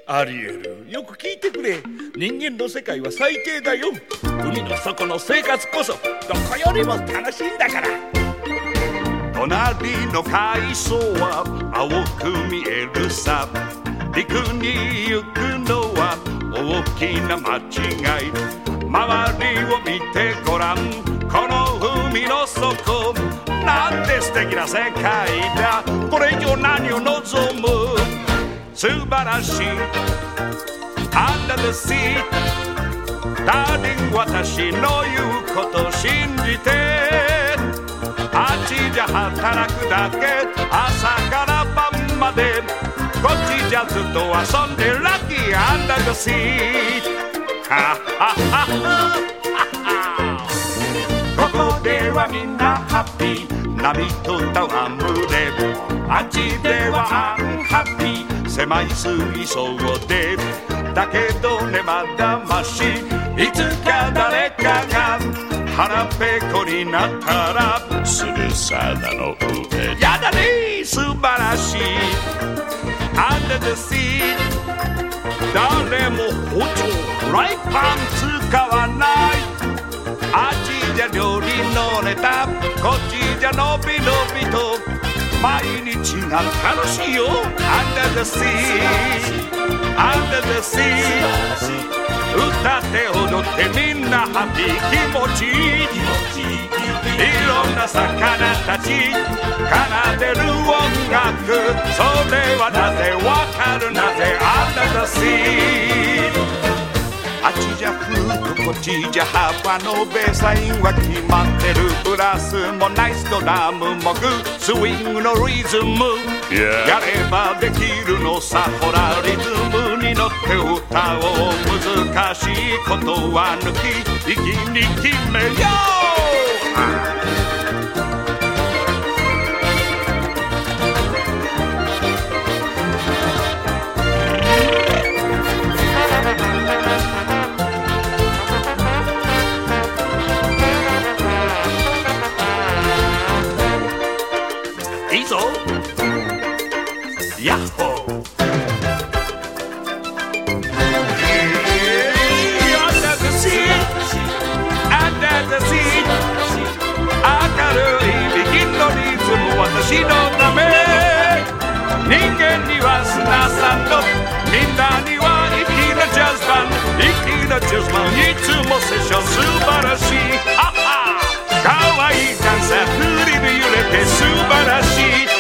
アリエル、よく聞いてくれ。人間の世界は最低だよ。海の底の生活こそどこよりも楽しいんだから。 隣の海藻は青く見えるさ。陸に行くのは大きな間違い。周りを見てごらん、この海の底、なんて素敵な世界だ。これ以上何を望む。素晴らしい Under the sea、 ダーリン、私の言うこと信じて。あっちじゃ働くだけ、朝から晩まで。こっちじゃずっと遊んでラッキー Under the sea。 はははここではみんなハッピー、波と戯れ。あっちではアンハッピー、狭い水槽で。だけどね、まだまし、いつか誰かが腹ペコになったらすぐさなの上。やだね、素晴らしい Under the sea。 誰も包丁、フライパン使わない。あっちじゃ料理のネタ、こっちじゃのびのびと毎日が楽しいよ Under the sea、 Under the sea。 歌って踊ってみんなハッピー、気持ちいい。いろんな魚たち奏でる音楽、それはなぜわかる、なぜ Under the sea。 あっちじゃフード、こっちじゃハーパのベースラインは決まってる。ブラスもナイスドラムもグー、スイングのリズム、やればできるのさ。ほらリズムに乗って歌おう。難しいことは抜き、一気に決めよう。いいぞ、ヤッホー。Under the sea、 Under the sea。 明るいビギンのリズム、私のため。人間には砂サンド、みんなには粋なジャズバンド。粋なジャズマン、いつもセッション素晴らしい。かわいいダンサー、振りに揺れて素晴らしい。